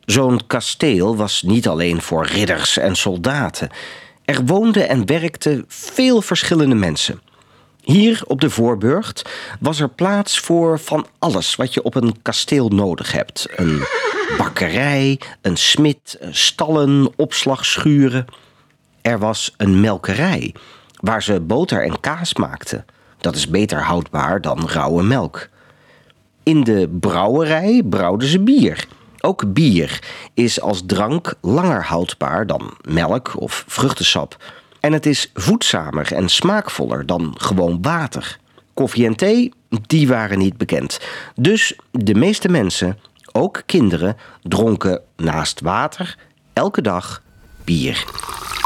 Zo'n kasteel was niet alleen voor ridders en soldaten. Er woonden en werkten veel verschillende mensen. Hier op de Voorburcht was er plaats voor van alles wat je op een kasteel nodig hebt. Een bakkerij, een smid, stallen, opslagschuren. Er was een melkerij, waar ze boter en kaas maakten. Dat is beter houdbaar dan rauwe melk. In de brouwerij brouwden ze bier. Ook bier is als drank langer houdbaar dan melk of vruchtensap. En het is voedzamer en smaakvoller dan gewoon water. Koffie en thee, die waren niet bekend. Dus de meeste mensen, ook kinderen, dronken naast water elke dag bier.